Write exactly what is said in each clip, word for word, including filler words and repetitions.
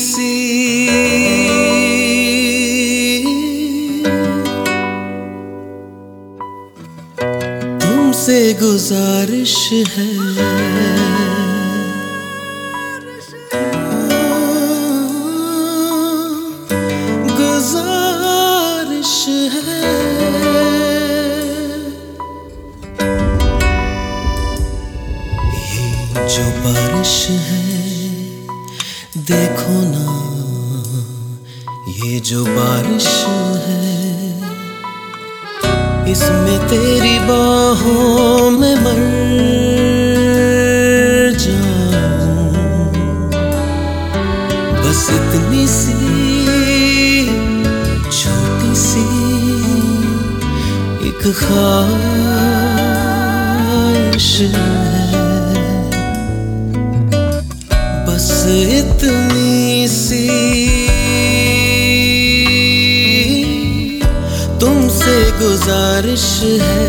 सी तुमसे गुजारिश है, गुजारिश है। ये जो बारिश है देखो ना, ये जो बारिश है इसमें तेरी बाहों में मर जाऊं। बस इतनी सी छोटी सी एक ख्वाहिश है, बस इतनी सी तुमसे गुजारिश है।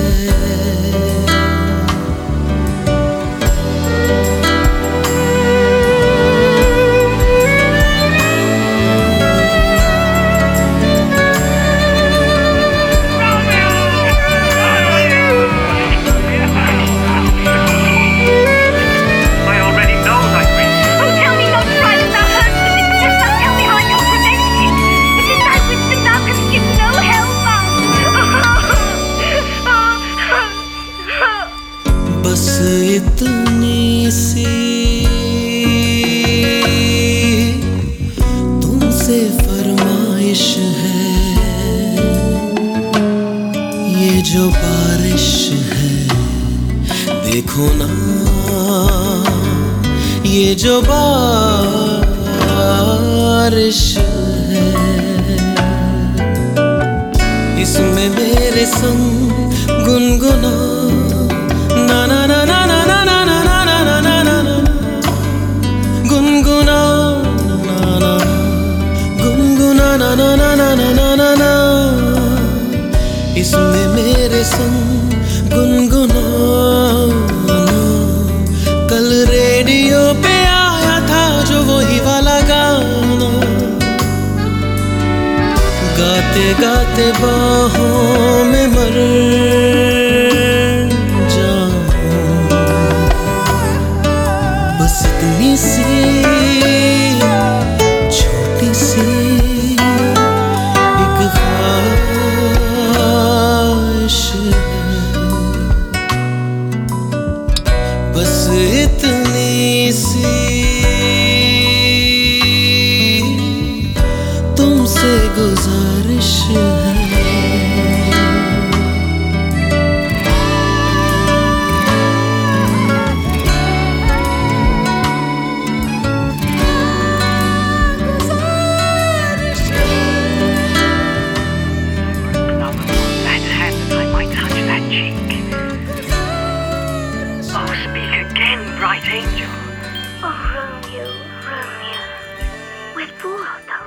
बस इतनी सी तुमसे फरमाइश है, ये जो बारिश है देखो ना, ये जो बारिश है इसमें मेरे संग गुनगुना ना ना ना ना ना ना ना ना ना ना ना ना ना गुनगुना ना ना गुनगुना ना ना ना ना ना ना ना ना इसमें मेरे संग गुनगुना। कल रेडियो पे आया था जो वही वाला गाना, गाते गाते बाहों में मर इतनी सी छोटी सी एक ख्वाहिश है, बस इतनी सी तुमसे गुजारिश है। Bright angel. Oh, Romeo, Romeo, wherefore art thou